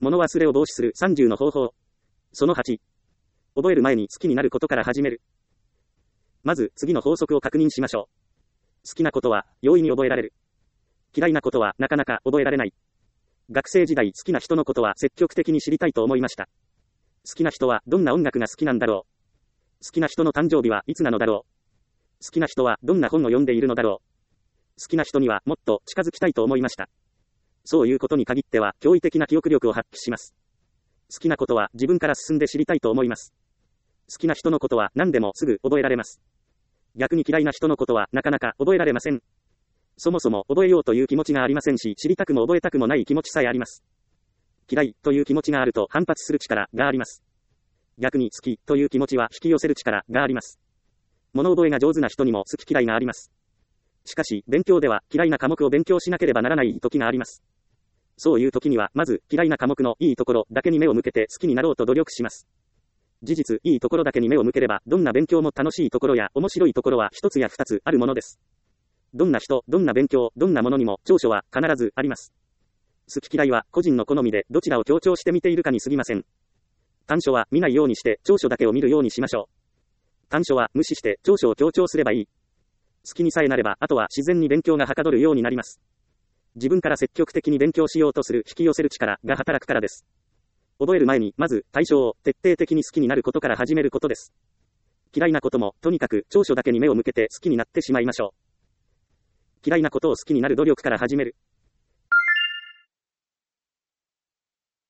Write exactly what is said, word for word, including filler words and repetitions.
物忘れを防止するさんじゅうの方法。そのはち。覚える前に好きになることから始める。まず、次の法則を確認しましょう。好きなことは、容易に覚えられる。嫌いなことは、なかなか覚えられない。学生時代好きな人のことは積極的に知りたいと思いました。好きな人はどんな音楽が好きなんだろう。好きな人の誕生日はいつなのだろう。好きな人はどんな本を読んでいるのだろう。好きな人にはもっと近づきたいと思いました。そういうことに限っては驚異的な記憶力を発揮します。好きなことは自分から進んで知りたいと思います。好きな人のことは何でもすぐ覚えられます。逆に嫌いな人のことはなかなか覚えられません。そもそも覚えようという気持ちがありませんし、知りたくも覚えたくもない気持ちさえあります。嫌いという気持ちがあると反発する力があります。逆に好きという気持ちは引き寄せる力があります。物覚えが上手な人にも好き嫌いがあります。しかし、勉強では嫌いな科目を勉強しなければならない時があります。そういう時には、まず嫌いな科目のいいところだけに目を向けて好きになろうと努力します。事実、いいところだけに目を向ければ、どんな勉強も楽しいところや面白いところは一つや二つあるものです。どんな人、どんな勉強、どんなものにも長所は必ずあります。好き嫌いは個人の好みでどちらを強調して見ているかに過ぎません。短所は見ないようにして長所だけを見るようにしましょう。短所は無視して長所を強調すればいい。好きにさえなれば、あとは自然に勉強がはかどるようになります。自分から積極的に勉強しようとする引き寄せる力が働くからです。覚える前に、まず対象を徹底的に好きになることから始めることです。嫌いなことも、とにかく長所だけに目を向けて好きになってしまいましょう。嫌いなことを好きになる努力から始める。